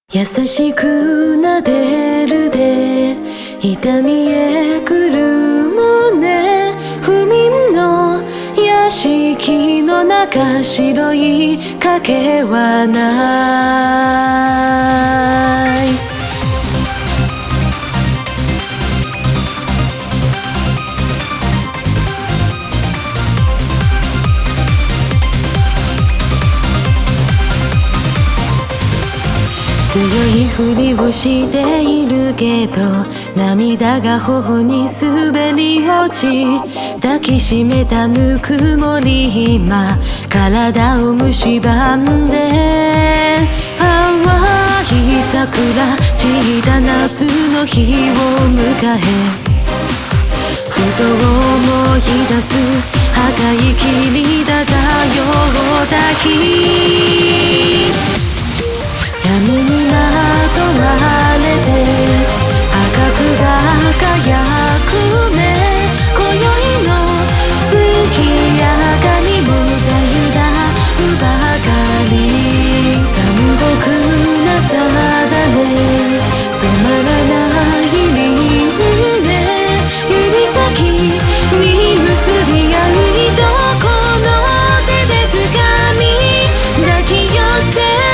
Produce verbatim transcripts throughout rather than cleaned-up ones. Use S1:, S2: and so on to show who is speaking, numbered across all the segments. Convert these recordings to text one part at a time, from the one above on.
S1: 優しく撫でるで痛みへくる胸不眠の屋敷の中白い影はない強いふりをしているけど涙が頬に滑り落ち抱きしめたぬくもり今体を蝕んで淡い桜散った夏の日を迎えふと思い出す赤い霧漂った日闇にまとわれて赤く輝く目今宵の月明かりもたゆだうばかり残酷な定め止まらない輪廻指先に結び合いどこの手で掴み抱き寄せ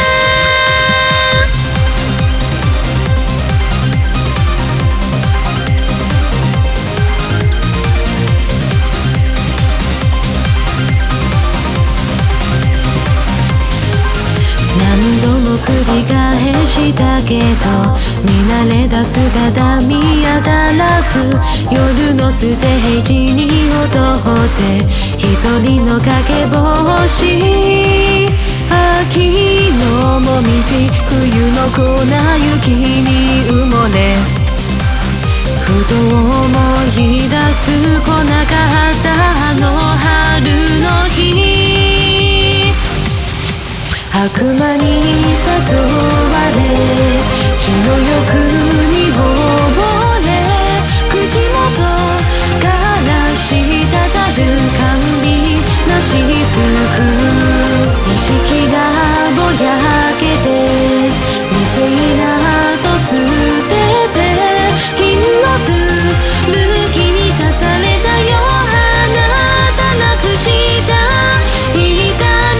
S1: 何度も繰り返したけど見慣れた姿見当たらず夜のステージに踊って一人のかけぼうし秋のもみじ冬の粉雪に埋もれふと思い出す来なかったあの春の日悪魔に誘われ血の欲に溺れ口元から滴る甘美なしずく意識がぼやけて理性なと捨てて金のつる木に刺されたよあなたなくした痛み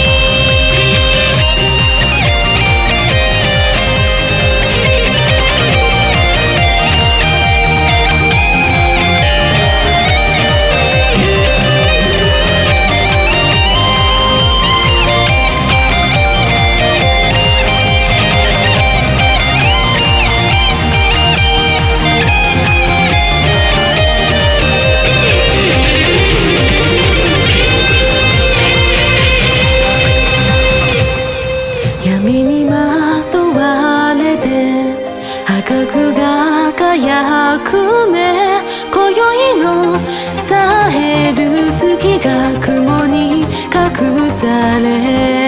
S1: 闇にまとわれて赤く輝く目今宵の冴える月が雲に隠され